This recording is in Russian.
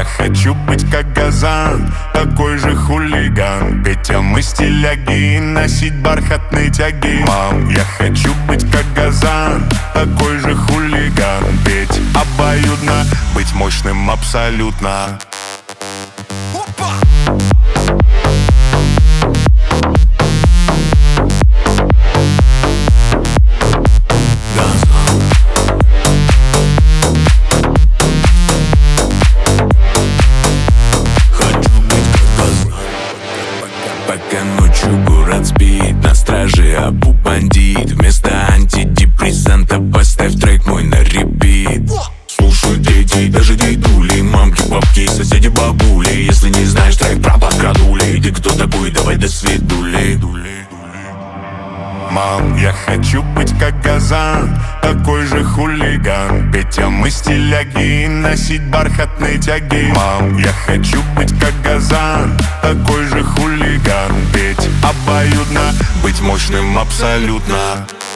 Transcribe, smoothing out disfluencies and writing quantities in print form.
хочу быть как Газан, такой же хулиган. Петя, мы стиляги и носить бархатные тяги. Мам, я хочу быть как Газан, такой же хулиган. Петь обоюдно, быть мощным абсолютно. Пока ночью город спит, на страже Абу бандит. Вместо антидепрессанта поставь трек мой на репит. Слушают дети, даже дедули, мамки, папки, соседи, бабули. Если не знаешь трек про подкрадули, ты кто такой, давай до свидули. Мам, я хочу быть как Газан, такой же хулиган. Петя, мы стиляги и носить бархатные тяги. Мам, я хочу быть как Газан, такой же хулиган. Петь обоюдно, быть мощным абсолютно.